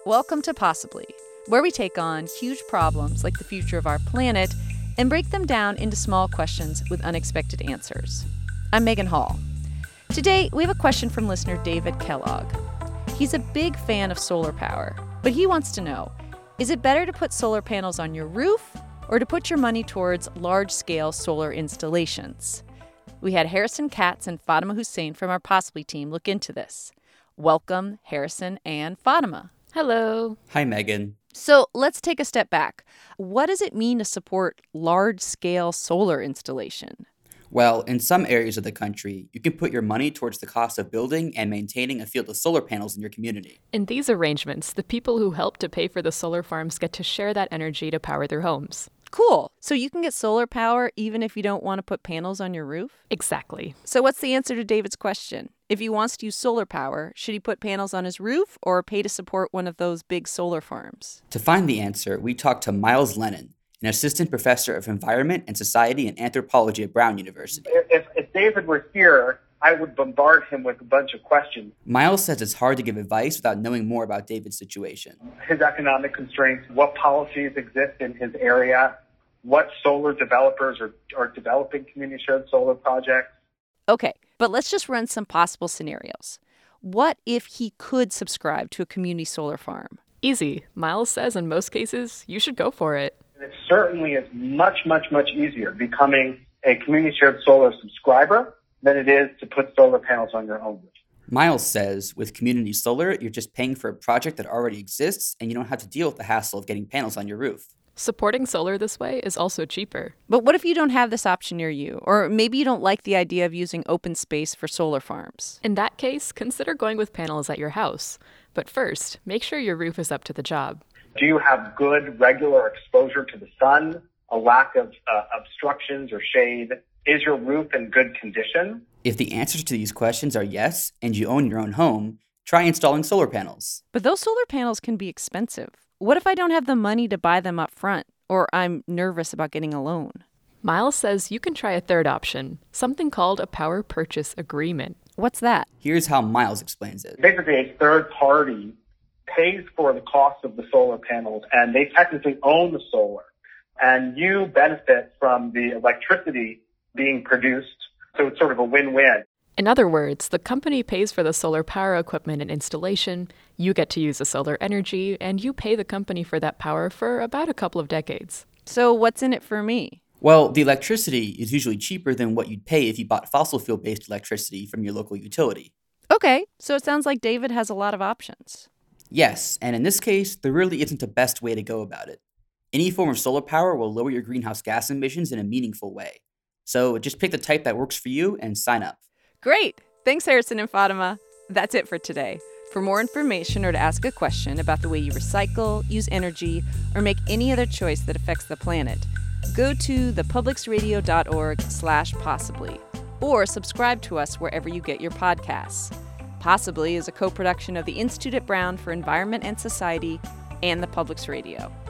Welcome to Possibly, where we take on huge problems like the future of our planet and break them down into small questions with unexpected answers. I'm Megan Hall. Today, we have a question from listener David Kellogg. He's a big fan of solar power, but he wants to know, is it better to put solar panels on your roof or to put your money towards large-scale solar installations? We had Harrison Katz and Fatima Hussein from our Possibly team look into this. Welcome, Harrison and Fatima. Hello. Hi, Megan. So let's take a step back. What does it mean to support large-scale solar installation? Well, in some areas of the country, you can put your money towards the cost of building and maintaining a field of solar panels in your community. In these arrangements, the people who help to pay for the solar farms get to share that energy to power their homes. Cool. So you can get solar power even if you don't want to put panels on your roof? Exactly. So what's the answer to David's question? If he wants to use solar power, should he put panels on his roof or pay to support one of those big solar farms? To find the answer, we talked to Miles Lennon, an assistant professor of environment and society and anthropology at Brown University. If David were here, I would bombard him with a bunch of questions. Miles says it's hard to give advice without knowing more about David's situation. His economic constraints, what policies exist in his area, what solar developers are developing community-shared solar projects. Okay, but let's just run some possible scenarios. What if he could subscribe to a community solar farm? Easy. Miles says in most cases, you should go for it. It certainly is much, much, much easier becoming a community-shared solar subscriber than it is to put solar panels on your own roof. Miles says with community solar, you're just paying for a project that already exists and you don't have to deal with the hassle of getting panels on your roof. Supporting solar this way is also cheaper. But what if you don't have this option near you? Or maybe you don't like the idea of using open space for solar farms. In that case, consider going with panels at your house. But first, make sure your roof is up to the job. Do you have good, regular exposure to the sun, a lack of obstructions or shade? Is your roof in good condition? If the answers to these questions are yes, and you own your own home, try installing solar panels. But those solar panels can be expensive. What if I don't have the money to buy them up front, or I'm nervous about getting a loan? Miles says you can try a third option, something called a power purchase agreement. What's that? Here's how Miles explains it. Basically, a third party pays for the cost of the solar panels, and they technically own the solar. And you benefit from the electricity being produced, so it's sort of a win-win. In other words, the company pays for the solar power equipment and installation, you get to use the solar energy, and you pay the company for that power for about a couple of decades. So what's in it for me? Well, the electricity is usually cheaper than what you'd pay if you bought fossil fuel-based electricity from your local utility. Okay, so it sounds like David has a lot of options. Yes, and in this case, there really isn't a best way to go about it. Any form of solar power will lower your greenhouse gas emissions in a meaningful way. So just pick the type that works for you and sign up. Great! Thanks, Harrison and Fatima. That's it for today. For more information or to ask a question about the way you recycle, use energy, or make any other choice that affects the planet, go to thepublicsradio.org/possibly or subscribe to us wherever you get your podcasts. Possibly is a co-production of the Institute at Brown for Environment and Society and the Publics Radio.